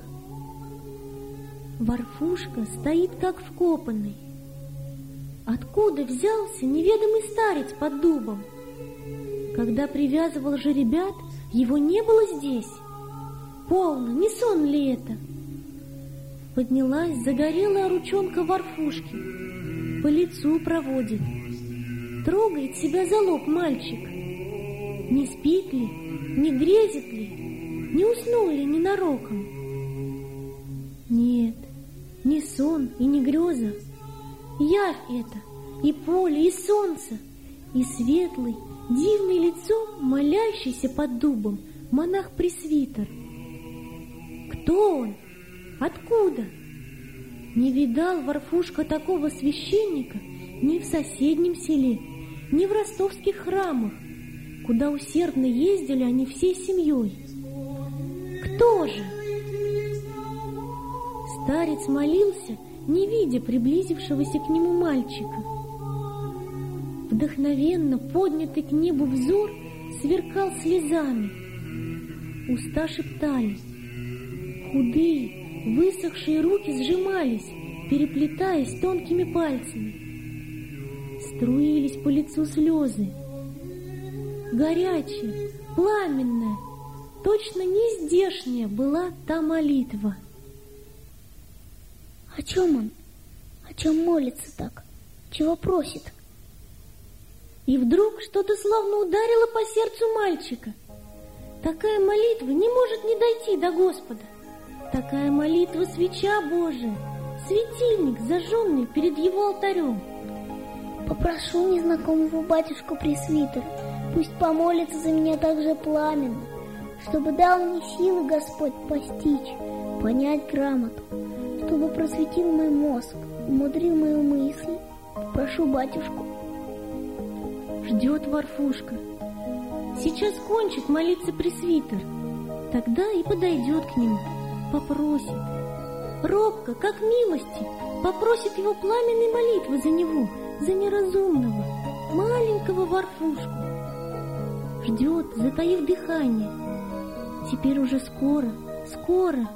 Варфушка стоит как вкопанный. Откуда взялся неведомый старец под дубом? Когда привязывал жеребят, его не было здесь. Полно, не сон ли это? Поднялась загорелая ручонка Варфушки, по лицу проводит. Трогает себя за лоб мальчик. Не спит ли, не грезит ли, не уснул ли ненароком? Нет, не сон и не греза. Явь это, и поле, и солнце, и светлый, дивный лицом, молящийся под дубом монах-пресвитер. Кто он? Откуда? Не видал Варфушка такого священника ни в соседнем селе, ни в ростовских храмах, куда усердно ездили они всей семьей. Кто же? Старец молился, не видя приблизившегося к нему мальчика. Вдохновенно поднятый к небу взор сверкал слезами. Уста шептали. Худые, высохшие руки сжимались, переплетаясь тонкими пальцами. Струились по лицу слезы. Горячая, пламенная, точно не здешняя была та молитва. О чем он? О чем молится так? Чего просит? И вдруг что-то словно ударило по сердцу мальчика. Такая молитва не может не дойти до Господа. Такая молитва — свеча Божия, светильник, зажженный перед его алтарем. Попрошу незнакомого батюшку-пресвитера, пусть помолится за меня так же пламенно, чтобы дал мне силы Господь постичь, понять грамоту, чтобы просветил мой мозг, умудрил мои мысли. Прошу батюшку. Ждет Варфушка. Сейчас кончит молиться пресвитер, тогда и подойдет к нему, попросит. Робко, как милости, попросит его пламенной молитвы за него, за неразумного, маленького Варфушку. Ждет, затаив дыхание. Теперь уже скоро, скоро.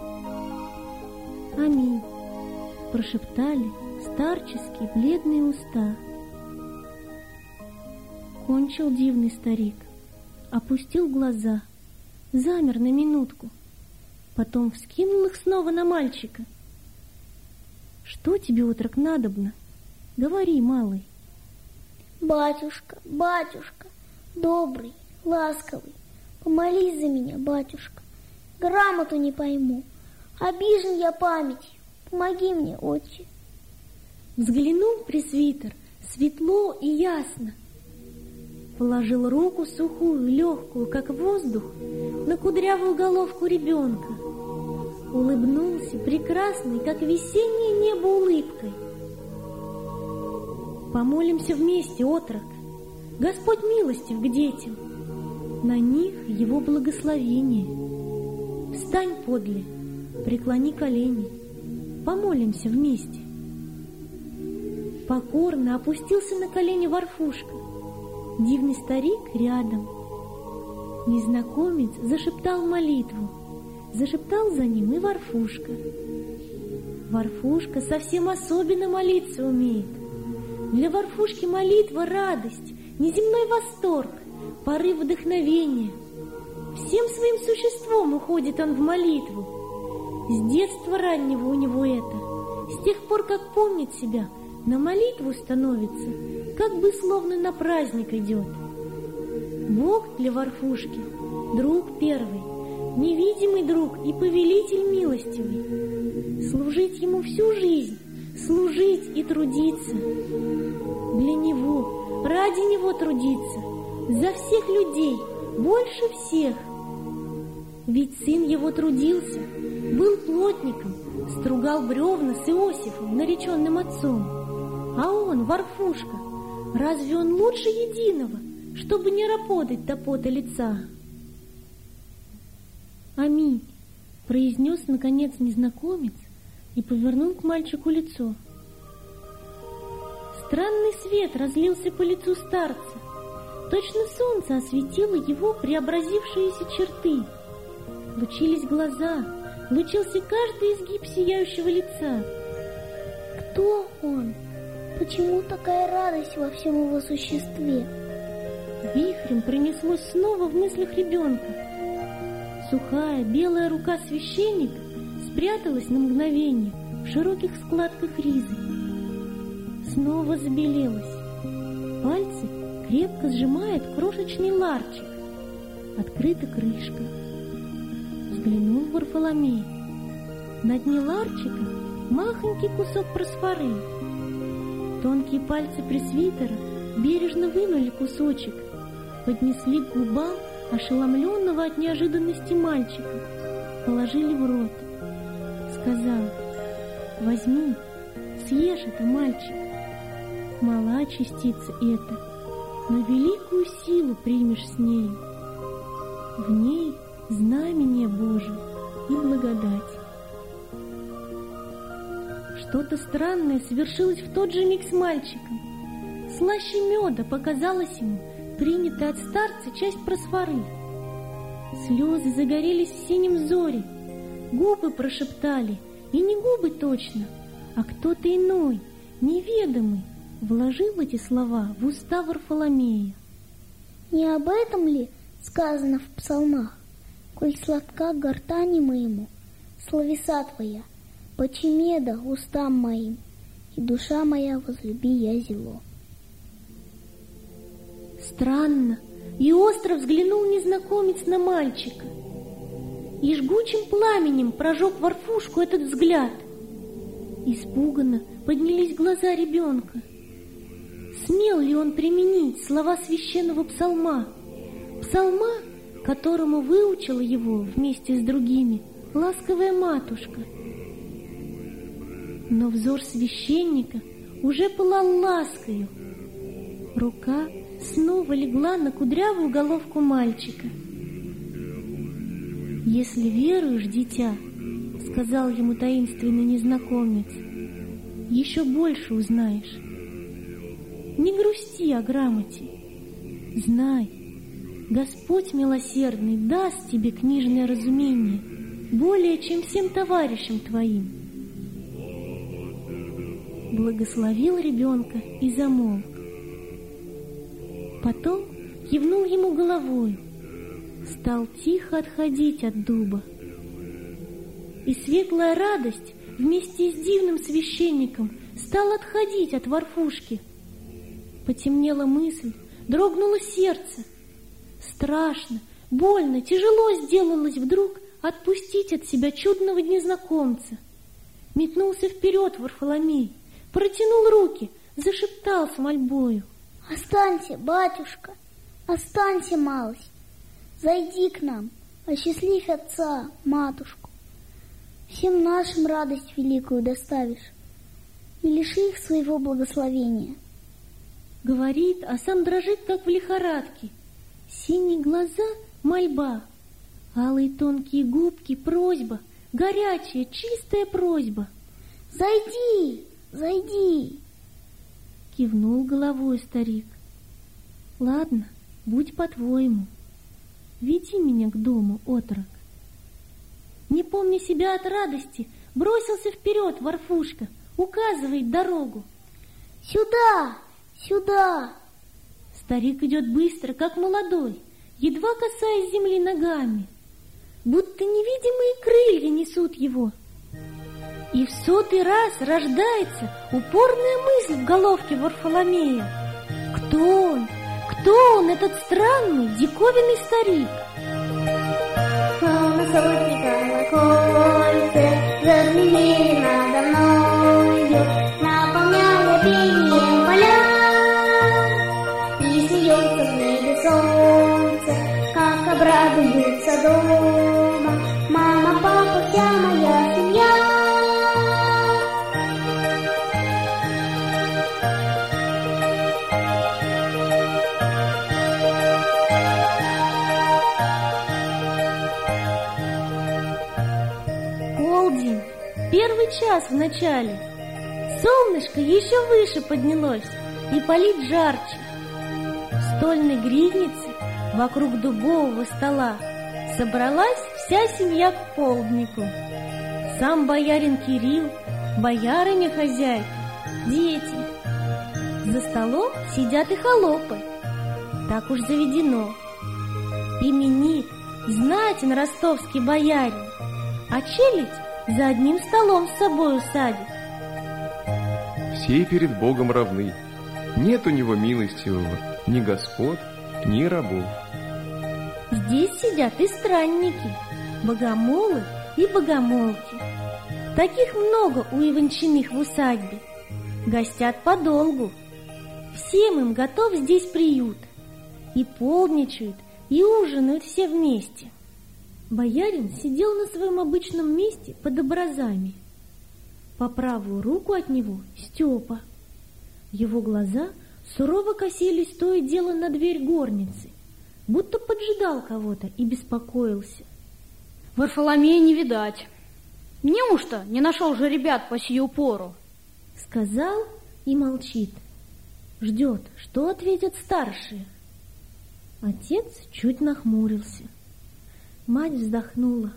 Аминь, прошептали старческие бледные уста. Кончил дивный старик, опустил глаза, замер на минутку, потом вскинул их снова на мальчика. Что тебе, отрок, надобно? Говори, малый. Батюшка, батюшка, добрый, ласковый, помолись за меня, батюшка. Грамоту не пойму, обижен я памятью, помоги мне, отче. Взглянул пресвитер светло и ясно. Положил руку сухую, легкую, как воздух, на кудрявую головку ребенка. Улыбнулся прекрасной, как весеннее небо, улыбкой. Помолимся вместе, отрок. Господь милостив к детям. На них его благословение. Встань подле, преклони колени. Помолимся вместе. Покорно опустился на колени Варфушка. Дивный старик рядом. Незнакомец зашептал молитву. Зашептал за ним и Варфушка. Варфушка совсем особенно молиться умеет. Для Варфушки молитва — радость, неземной восторг, порыв вдохновения. Всем своим существом уходит он в молитву. С детства раннего у него это. С тех пор, как помнит себя, на молитву становится, как бы словно на праздник идет. Бог для Варфушки — друг первый, невидимый друг и повелитель милостивый. Служить ему всю жизнь, служить и трудиться. Для него, ради него трудиться, за всех людей, больше всех. Ведь сын его трудился, был плотником, стругал бревна с Иосифом, нареченным отцом. А он, Варфушка, разве он лучше единого, чтобы не ропотать до пота лица? «Аминь», — произнес наконец незнакомец и повернул к мальчику лицо. Странный свет разлился по лицу старца. Точно солнце осветило его преобразившиеся черты. Лучились глаза, лучился каждый изгиб сияющего лица. Кто он? Почему такая радость во всем его существе? Вихрем пронеслось снова в мыслях ребенка. Сухая белая рука священника спряталась на мгновение в широких складках ризы. Снова забелелась. Пальцы крепко сжимает крошечный ларчик. Открыта крышка. Взглянул Варфоломей. На дне ларчика махонький кусок просфоры. Тонкие пальцы пресвитера бережно вынули кусочек, поднесли к губам ошеломленного от неожиданности мальчика, положили в рот. Сказал: «Возьми, съешь это, мальчик. Мала частица эта, но великую силу примешь с ней. В ней знамение Божие и благодать». Что-то странное совершилось в тот же миг с мальчиком. Слаще меда показалась ему принятая от старца часть просфоры. Слезы загорелись в синем зоре, губы прошептали, и не губы точно, а кто-то иной, неведомый, вложил эти слова в уста Варфоломея. Не об этом ли сказано в псалмах? «Коль сладка гортани моему, словеса твоя, почемеда устам моим, и душа моя возлюби язело». Странно и остро взглянул незнакомец на мальчика, и жгучим пламенем прожег Варфушку этот взгляд. Испуганно поднялись глаза ребенка. Смел ли он применить слова священного псалма, псалма, которому выучила его вместе с другими ласковая матушка? Но взор священника уже пылал ласкою. Рука снова легла на кудрявую головку мальчика. «Если веруешь, дитя, — сказал ему таинственный незнакомец, — еще больше узнаешь. Не грусти о грамоте. Знай, Господь милосердный даст тебе книжное разумение более, чем всем товарищам твоим». Благословил ребенка и замолк. Потом кивнул ему головой, стал тихо отходить от дуба. И светлая радость вместе с дивным священником стала отходить от Варфушки. Потемнела мысль, дрогнуло сердце. Страшно, больно, тяжело сделалось вдруг отпустить от себя чудного незнакомца. Метнулся вперед Варфоломей, протянул руки, зашептал с мольбою: «Останься, батюшка, останься малость. Зайди к нам, осчастливь отца, матушку. Всем нашим радость великую доставишь, и лиши их своего благословения». Говорит, а сам дрожит, как в лихорадке. Синие глаза — мольба, алые тонкие губки — просьба, горячая, чистая просьба. «Зайди, зайди!» Кивнул головой старик. «Ладно, будь по-твоему. Веди меня к дому, отрок». Не помня себя от радости, бросился вперед Варфушка, указывает дорогу. «Сюда, сюда!» Старик идет быстро, как молодой, едва касаясь земли ногами, будто невидимые крылья несут его. И в 100-й раз рождается упорная мысль в головке Варфоломея. Кто он? Кто он, этот странный, диковинный старик? Словно сотни колокольцев зазвенели надо мною, наполняя пением поля. И смеется в небе солнце, как обрадуется дома мама, папа, вся моя семья. Полдень, первый час в начале. Солнышко еще выше поднялось и палит жарче. В стольной гриднице вокруг дубового стола собралась вся семья к полднику. Сам боярин Кирилл, боярыня-хозяйка, дети. За столом сидят и холопы. Так уж заведено. Именит, знатен ростовский боярин, а челядь за одним столом с собою садит. Все перед Богом равны. Нет у него милостивого ни господ, ни рабов. Здесь сидят и странники, богомолы и богомолки. Таких много у Иванчиных в усадьбе. Гостят подолгу. Всем им готов здесь приют. И полдничают, и ужинают все вместе. Боярин сидел на своем обычном месте под образами. По правую руку от него Степа. Его глаза сурово косились то и дело на дверь горницы, будто поджидал кого-то и беспокоился. Варфоломея не видать. Неужто не нашел же ребят по сию пору? Сказал и молчит. Ждет, что ответят старшие. Отец чуть нахмурился. Мать вздохнула.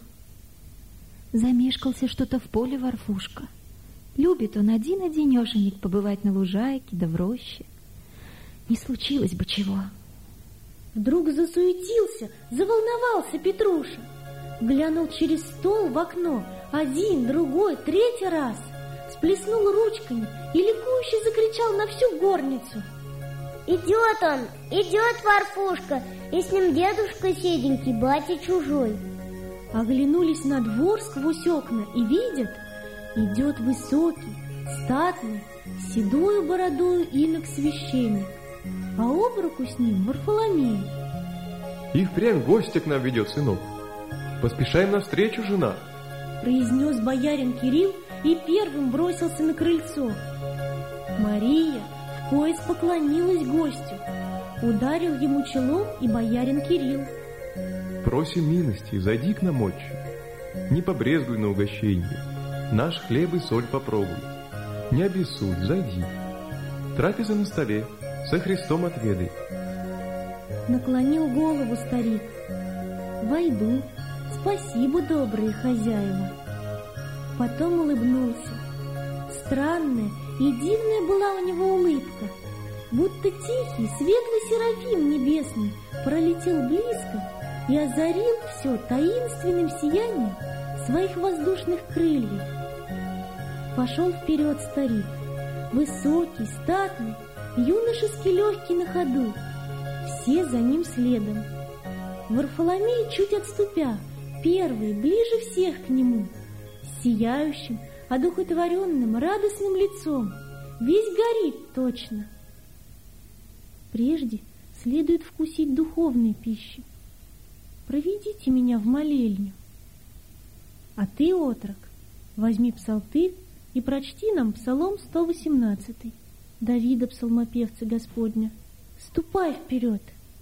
Замешкался что-то в поле Варфушка. Любит он один-одинешенек побывать на лужайке да в роще. Не случилось бы чего. Вдруг засуетился, заволновался Петруша. Глянул через стол в окно, один, другой, третий раз. Сплеснул ручками и ликующе закричал на всю горницу. Идет он, идет Варфушка, и с ним дедушка седенький, батя чужой. Оглянулись на двор сквозь окна и видят, идет высокий, статный, с седою бородою инок-священник, а об руку с ним Варфоломей. И впрямь гостя к нам ведет, сынок. Поспешаем навстречу, жена, произнес боярин Кирилл и первым бросился на крыльцо. Мария в пояс поклонилась гостю. Ударил ему челом и боярин Кирилл. просим милости, зайди к нам отче. Не побрезгуй на угощение, наш хлеб и соль попробуй. Не обессудь, зайди. Трапеза на столе, со Христом отведай. Наклонил голову старик. Войду, спасибо, добрые хозяева. Потом улыбнулся. Странная и дивная была у него улыбка, будто тихий, светлый серафим небесный пролетел близко и озарил все таинственным сиянием своих воздушных крыльев. Пошел вперед старик, высокий, статный, юношески легкий на ходу, все за ним следом. Варфоломей, чуть отступя, первый, ближе всех к нему, с сияющим, одухотворенным, радостным лицом, весь горит точно. Прежде следует вкусить духовной пищи. Проведите меня в молельню. А ты, отрок, возьми псалтырь и прочти нам Псалом 118, Давида, псалмопевца Господня. Ступай вперед.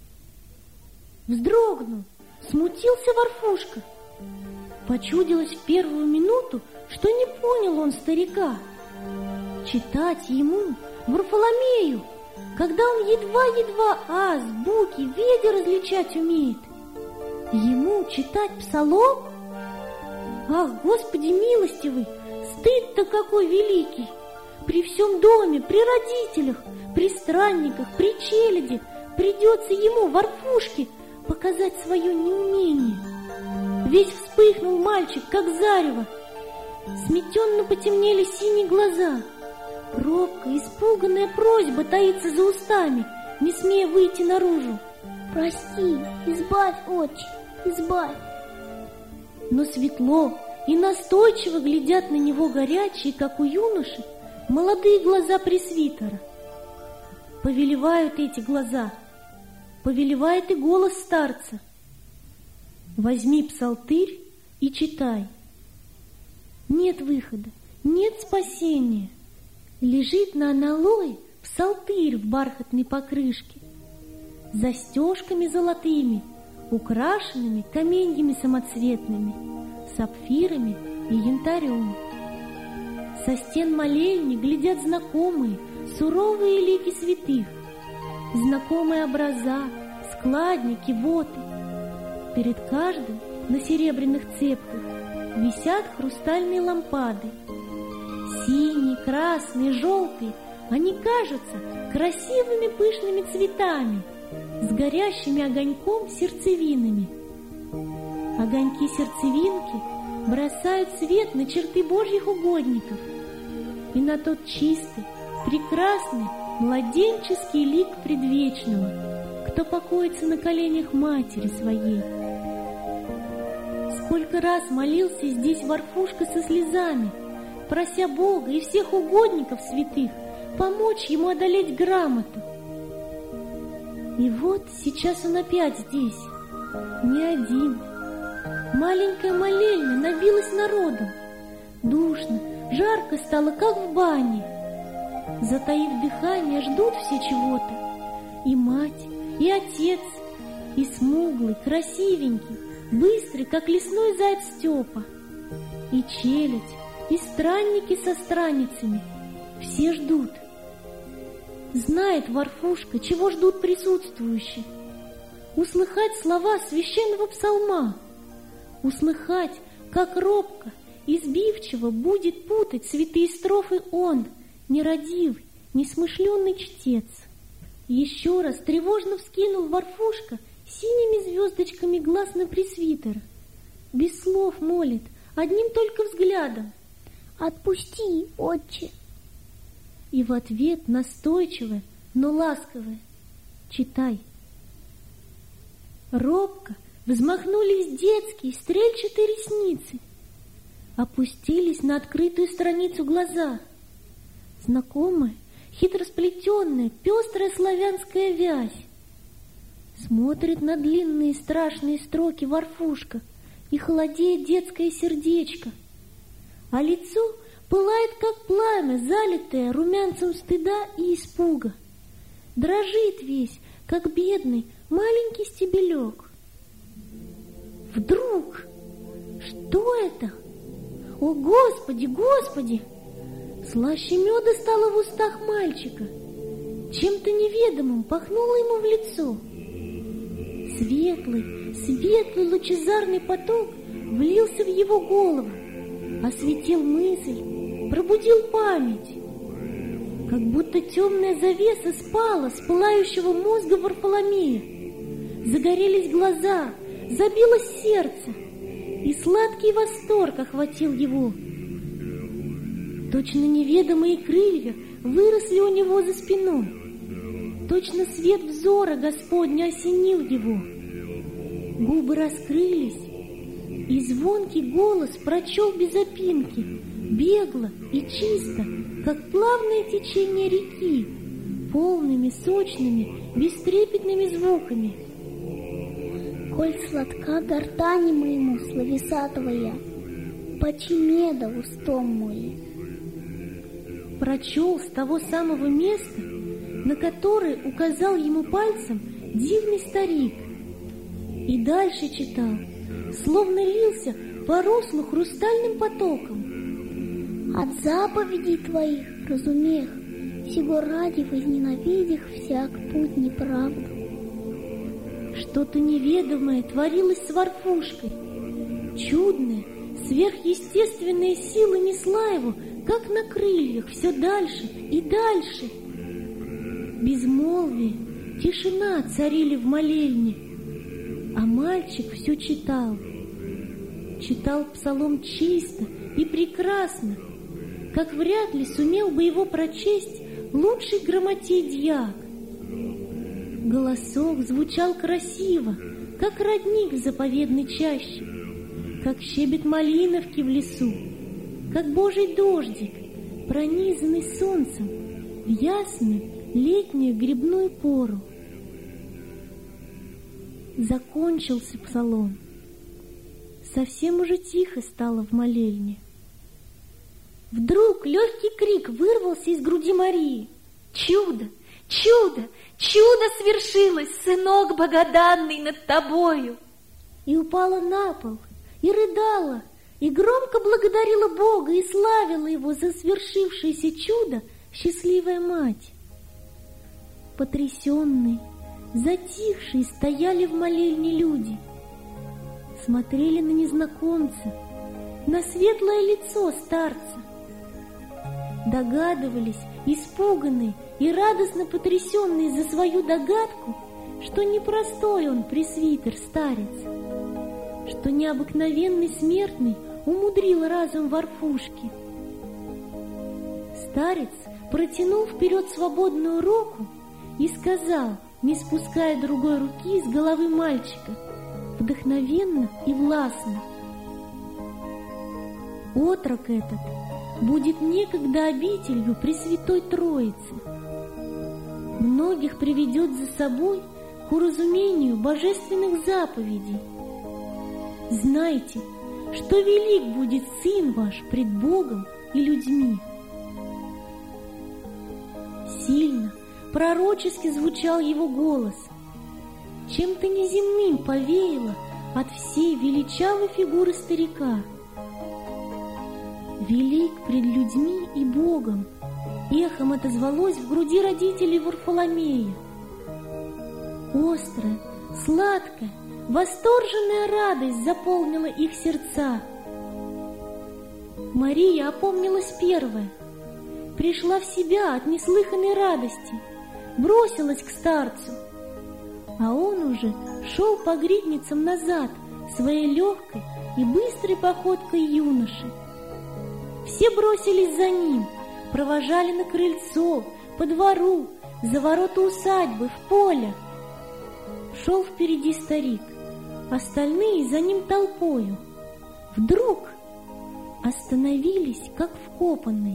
Вздрогнул, смутился Варфушка. Почудилось в первую минуту, что не понял он старика. Читать ему, Варфоломею, когда он едва-едва аз, буки, веди различать умеет. Ему читать псалом? Ах, Господи милостивый, стыд-то какой великий! При всем доме, при родителях, при странниках, при челяди придется ему, Варфушке, показать свое неумение. Весь вспыхнул мальчик, как зарево. Сметенно потемнели синие глаза. Робкая, испуганная просьба таится за устами, не смея выйти наружу. Прости, избавь, отче, избавь. Но светло и настойчиво глядят на него горячие, как у юноши, молодые глаза пресвитера. Повелевают эти глаза, повелевает и голос старца. Возьми псалтырь и читай. Нет выхода, нет спасения. Лежит на аналое псалтырь в бархатной покрышке, застежками золотыми, украшенными каменьями самоцветными, сапфирами и янтарем. Со стен молельни глядят знакомые, суровые лики святых, знакомые образа, складники, воты. Перед каждым на серебряных цепках висят хрустальные лампады. Синие, красные, желтые, они кажутся красивыми пышными цветами с горящими огоньком сердцевинами. Огоньки-сердцевинки бросают свет на черты Божьих угодников и на тот чистый, прекрасный, младенческий лик предвечного, кто покоится на коленях матери своей. Сколько раз молился здесь Варфушка со слезами, прося Бога и всех угодников святых помочь ему одолеть грамоту. И вот сейчас он опять здесь, не один. Маленькая молельня набилась народом. Душно, жарко стало, как в бане. Затаив дыхание, ждут все чего-то. И мать, и отец, и смуглый, красивенький, быстрый, как лесной заяц Степа, и челядь, и странники со странницами. Все ждут. Знает Варфушка, чего ждут присутствующие. Услыхать слова священного псалма, услыхать, как робко и сбивчиво будет путать святые строфы он, нерадивый, несмышленный чтец. Еще раз тревожно вскинул Варфушка синими звездочками глаз на пресвитера. Без слов молит, одним только взглядом: «Отпусти, отче!» И в ответ настойчивое, но ласковое: «Читай». Робко взмахнулись детские стрельчатые ресницы, опустились на открытую страницу глаза. Знакомая, хитросплетенная, пестрая славянская вязь. Смотрит на длинные страшные строки Варфушка, и холодеет детское сердечко, а лицо пылает, как пламя, залитое румянцем стыда и испуга. Дрожит весь, как бедный маленький стебелек. Вдруг, что это? О, Господи, Господи! Слаще меда стало в устах мальчика. Чем-то неведомым пахнуло ему в лицо. Светлый, светлый лучезарный поток влился в его голову, осветил мысль, пробудил память. Как будто темная завеса спала с пылающего мозга Варфоломея. Загорелись глаза, забилось сердце, и сладкий восторг охватил его. Точно неведомые крылья выросли у него за спиной. Точно свет взора Господня осенил его. Губы раскрылись, и звонкий голос прочел без опинки, бегло и чисто, как плавное течение реки, полными, сочными, бестрепетными звуками. «Коль сладка гортани моему словеса твоя, почи меда устом моим». Прочел с того самого места, на которое указал ему пальцем дивный старик, и дальше читал, словно лился по руслу хрустальным потоком. «От заповедей твоих, разумех, сего ради возненавидях всяк путь неправду». Что-то неведомое творилось с Варфушкой. Чудная, сверхъестественная сила несла его, как на крыльях, все дальше и дальше. Безмолвие, тишина царили в молельне, а мальчик все читал. читал псалом чисто и прекрасно, как вряд ли сумел бы его прочесть лучший грамотей-дьяк. Голосок звучал красиво, как родник в заповедной чаще, как щебет малиновки в лесу, как божий дождик, пронизанный солнцем в ясную летнюю грибную пору. Закончился псалом. Совсем уже тихо стало в молельне. Вдруг легкий крик вырвался из груди Марии. Чудо, чудо, чудо свершилось, сынок богоданный, над тобою. И упала на пол, и рыдала, и громко благодарила Бога и славила Его за свершившееся чудо счастливая мать. Потрясенные, затихшие стояли в молельне люди, смотрели на незнакомца, на светлое лицо старца. Догадывались, испуганные и радостно потрясенные за свою догадку, что непростой он пресвитер старец, что необыкновенный смертный умудрил разум Варфушки. Старец протянул вперед свободную руку и сказал, не спуская другой руки с головы мальчика, вдохновенно и властно: «Отрок этот будет некогда обителью Пресвятой Троицы. Многих приведет за собой к уразумению божественных заповедей. Знайте, что велик будет сын ваш пред Богом и людьми». Сильно, пророчески звучал его голос. Чем-то неземным повеяло от всей величавой фигуры старика. «Велик пред людьми и Богом», эхом отозвалось в груди родителей Варфоломея. Острая, сладкая, восторженная радость заполнила их сердца. Мария опомнилась первая, пришла в себя от неслыханной радости, бросилась к старцу, а он уже шел по гридницам назад своей легкой и быстрой походкой юноши. Все бросились за ним, провожали на крыльцо, по двору, за ворота усадьбы, в поле. Шел впереди старик, остальные за ним толпою. Вдруг остановились, как вкопанные.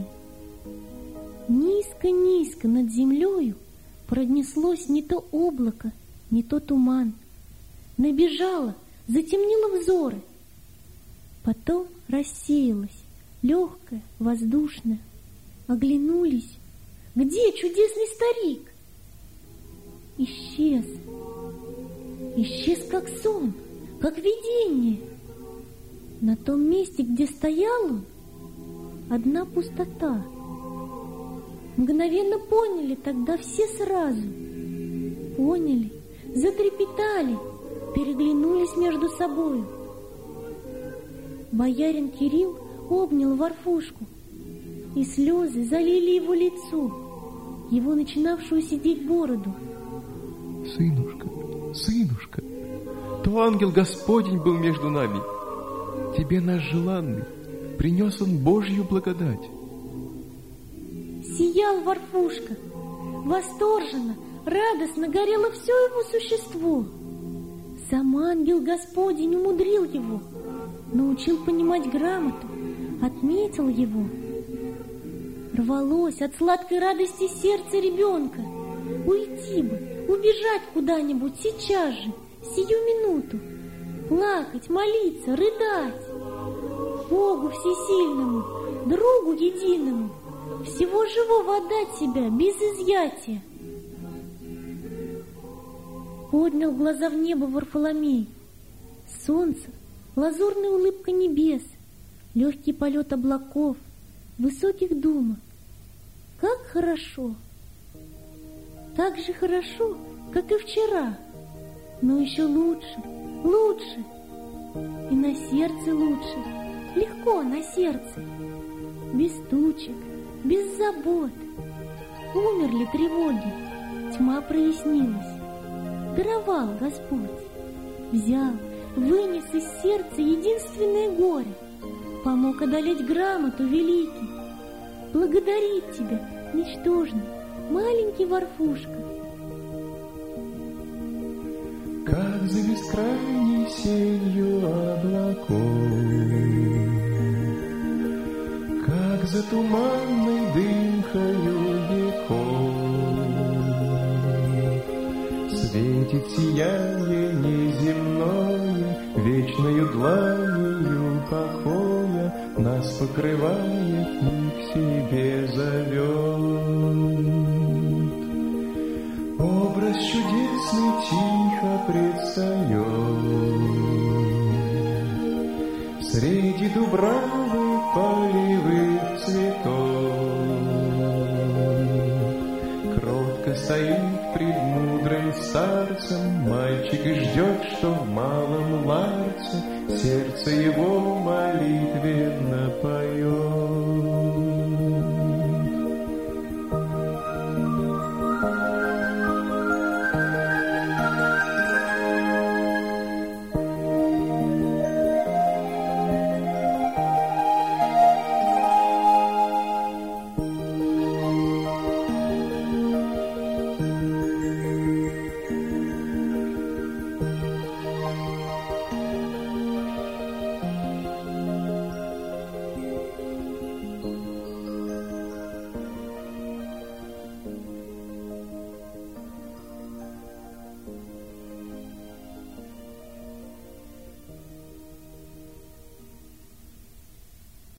Низко-низко над землею пронеслось не то облако, не то туман. Набежало, затемнило взоры. Потом рассеялось, легкое, воздушное. Оглянулись. Где чудесный старик? Исчез. Исчез, как сон, как видение. На том месте, где стоял он, одна пустота. Мгновенно поняли тогда все сразу. Поняли, затрепетали, переглянулись между собою. Боярин Кирилл обнял Варфушку, и слезы залили его лицо, его начинавшую сидеть бороду. Сынушка, сынушка, то ангел Господень был между нами. Тебе наш желанный принес он Божью благодать. Сиял Варфушка, восторженно, радостно горело все его существо. Сам ангел Господень умудрил его, научил понимать грамоту, отметил его. Рвалось от сладкой радости сердце ребенка. Уйти бы, убежать куда-нибудь сейчас же, сию минуту. Плакать, молиться, рыдать. Богу всесильному, другу единому, всего живого отдать себя без изъятия. Поднял глаза в небо Варфоломей. Солнце, лазурная улыбка небес, легкий полет облаков, высоких думок. Как хорошо! Так же хорошо, как и вчера, но еще лучше, лучше. И на сердце лучше, легко на сердце. Без тучек, без забот. Умерли тревоги, тьма прояснилась. Даровал Господь, взял, вынес из сердца единственное горе, помог одолеть грамоту великий. Благодарит тебя, ничтожный, маленький Варфушка. Как за бескрайней сенью облаков, как за туманной дымкою веков, светит сияние неземное, вечною дланью покоя нас покрывает и к себе зовет. Образ чудесный тихо предстает среди дубравы полевых цветов. Кротко стоит пред мудрым старцем мальчик и ждет, что в малом ларце сердце его молитвенно поет.